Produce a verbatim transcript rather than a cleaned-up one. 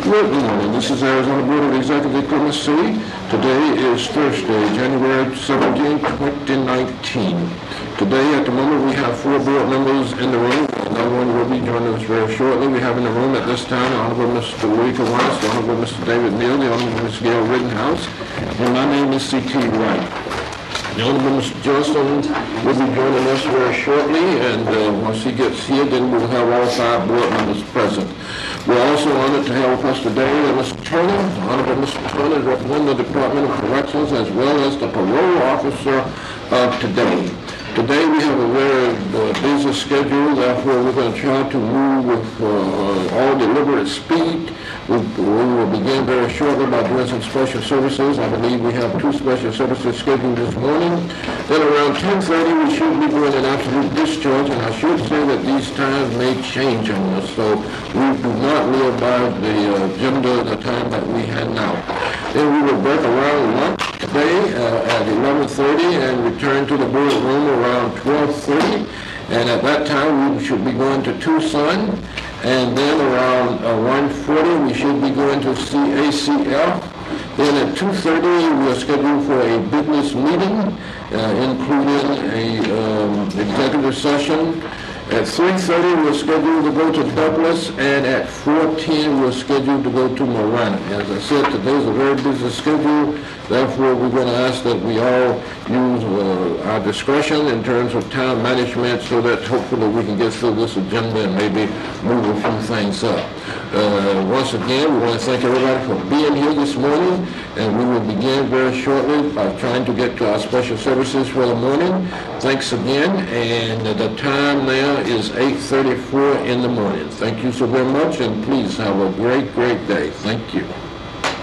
Good morning. This is Arizona Board of Executive Committee. Today is Thursday, January seventeenth, twenty nineteen. Today, at the moment, we have four board members in the room. Another one will be joining us very shortly. We have in the room at this time the Honorable Mister Louis Kiwanis, the Honorable Mister David Neal, the Honorable Mister Gail Rittenhouse, and my name is C T Wright. The Honorable Mister Johnston will be joining us very shortly, and uh, once he gets here, then we'll have all five board members present. We're also honored to have with us today uh, Mister Turner. The Honorable Mister Turner is representing the Department of Corrections as well as the parole officer of today. Today we have a very uh, busy schedule, therefore we're going to try to move with uh, all deliberate speed. We, we will begin very shortly by doing some special services. I believe we have two special services scheduled this morning. Then around ten thirty we should be doing an absolute discharge, and I should say that these times may change on us, so we do not live by the uh, agenda the time that we have now. Then we will break around lunch today uh, at eleven thirty and return to the board room around twelve thirty, and at that time we should be going to Tucson, and then around uh, one forty we should be going to C A C F. Then at two thirty we are scheduled for a business meeting, uh, including a um, executive session. At three thirty we're scheduled to go to Douglas, and at four ten we're scheduled to go to Marana. As I said, today's a very busy schedule, therefore we're going to ask that we all use uh, our discretion in terms of time management so that hopefully we can get through this agenda and maybe move a few things up. Uh, once again, we want to thank everybody for being here this morning, and we will begin very shortly by trying to get to our special services for the morning. Thanks again, and the time now is eight thirty-four in the morning. Thank you so very much, and please have a great, great day. Thank you.